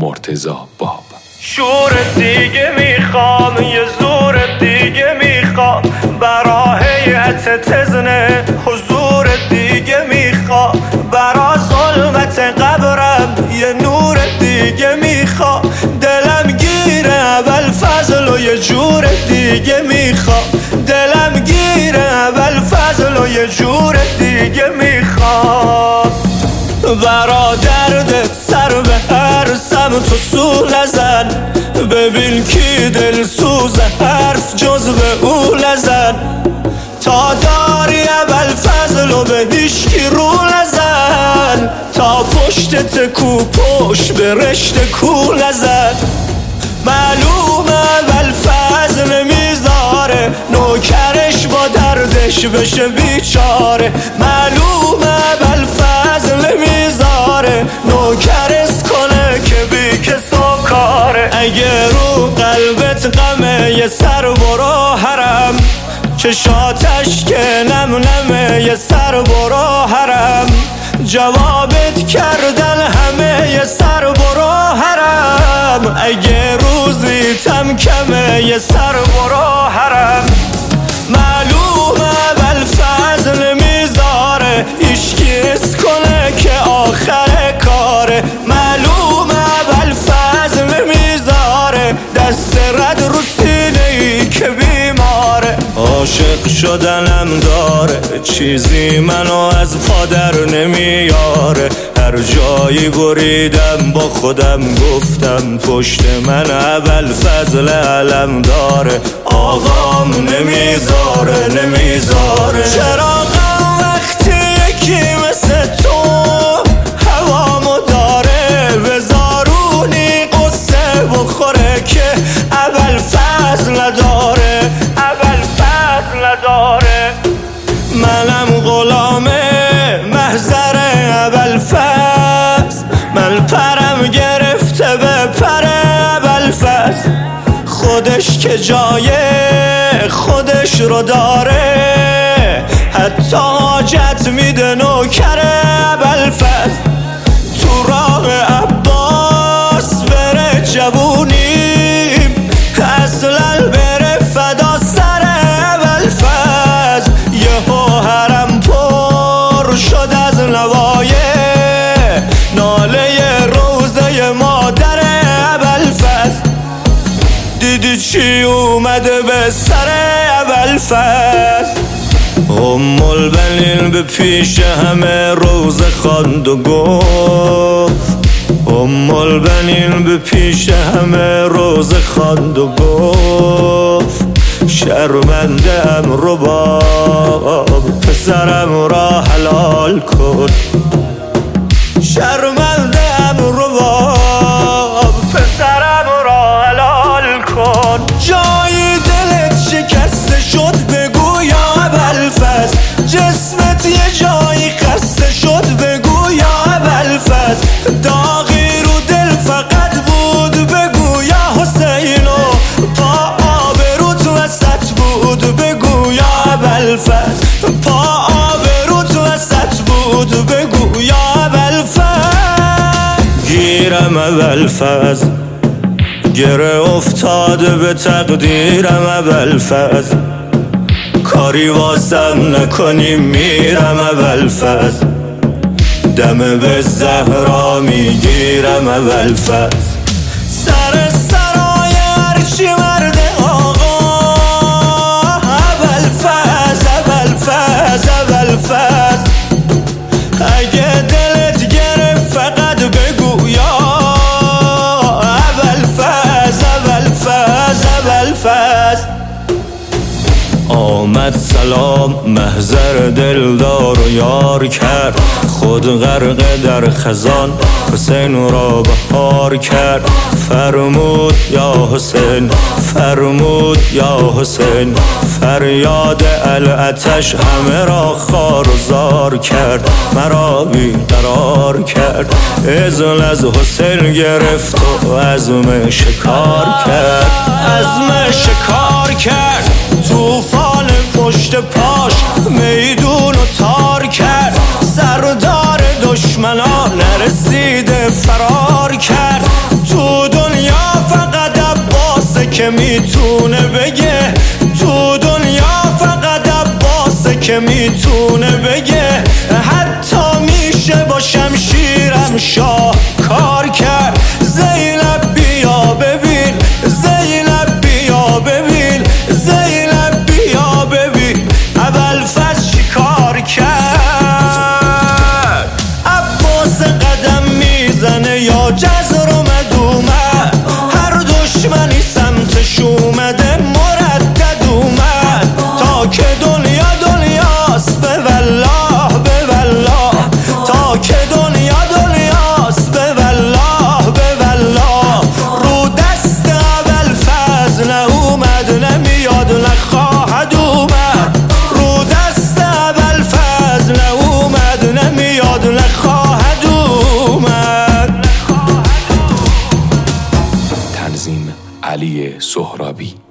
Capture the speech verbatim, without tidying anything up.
مرتضی باب. شور دیگه میخوام، یه زور دیگه میخوام، برا هیئت تزنه حضور دیگه میخوام، برا ظلمت قبرم یه نور دیگه میخوام، دلم گیره ابوالفضل و یه جور دیگه میخوام، دلم گیره ابوالفضل و یه جور دیگه میخوام، برا دردت سر به هر سمت و سو نزن، ببین کی دل سوز حرف جز به او نزن، تا داری ابوالفضل و به هیچکی رو نزن، تا پشت تکو پشت به رشته کو نزن، معلومه ابوالفضل نمیذاره نوکرش با دردش بشه بیچاره، معلومه ابوالفضل نمیذاره نوکرش کنه که بی کس و کاره، اگه رو قلبت غمه یه سر برو حرم، چشاتش که نم نمه یه سر برو حرم، جوابت کردن همه یه سر برو حرم، اگه روزی تم کمه یه سر برو حرم، معلومه ابوالفضل نمیذاره ایشکی اس کنه که آخر کاره، معلومه ابوالفضل نمیذاره دست رد رو سینه ای که بیماره، عاشق شدنم داره چیزی منو از پادر نمیاره، هر جایی بریدم با خودم گفتم پشت من ابوالفضل علم داره، آقام نمیذاره نمیذاره، چراغم وقتی یکی مثل تو هوامو داره، بزارونی قصه بخوره که ابوالفضل نداره، ابوالفضل نداره، منم غلام محضر ابوالفضل، من پرم گرفته به پر ابوالفضل، خودش که جای خودش رو داره، حتی حاجت میده نوکر ابوالفضل، تو راه عباس بره جوونیم، اصلا بره فدا سر ابوالفضل، یهو حرم پر شد از نوایه ناله روزه مادر ابوالفضل، دیدی چی اومده به سر ابوالفضل، ام البنین به پیش همه روزه خواند و گفت، ام البنین به پیش همه روزه خواند و گفت، شرمنده ام رباب پسرم را حلال کن، شرمنده ام رباب پسرم را حلال کن، جای دلت شکسته شد بگو یا ابوالفضل، جسمت یه جایی خسته شد بگو یا ابوالفضل، داغی رو دل فقط بود بگو یا حسینو، پا آبروت وسط بود بگو یا ابوالفضل، پا آبروت وسط بود بگو یا ابوالفضل، گیرم ابوالفضل گره افتاده به تقدیرم ابوالفضل، کاری واسم نکنی میرم ابوالفضل، دم به زهرا میگیرم ابوالفضل، سر سرای هرچی مرد آقا ابوالفضل، ابوالفضل، ابوالفضل، اگه دلت گرفت فقط بگو یا ابوالفضل، ابوالفضل، ابوالفضل، آمد سلام محضر دلدار و یار کرد، خود غرق در خزان حسین را بهار کرد، فرمود یا حسین، فرمود یا حسین، فریاد العتش همه را خوار و زار کرد، مرا بیقرار کرد، اذن از حسین گرفت و عزم شکار کرد، عزم شکار کرد، طوفان پشت پاش میدون و تار کرد، سردار دشمنان نرسیده فرار کرد، تو میتونه بگه تو دنیا فقط عباسه که میتونه بگه حتی میشه با شمشیرم شاه کار کرد. زینب بیا ببین، زینب بیا ببین، زینب بیا ببین ابوالفضل چی کار کرد. عباس قدم میزنه یا جزر اومد اومد، هر دشمنی سمتش اومده مردد اومد تا که دنیا دنیاست به والله به والله، تا که دنیا دنیاست به والله به والله. رو دست ابوالفضل اومد نمیاد نخواهد اومد، رو دست ابوالفضل اومد نمیاد نخواهد اومد. تنظیم علی سهرابی.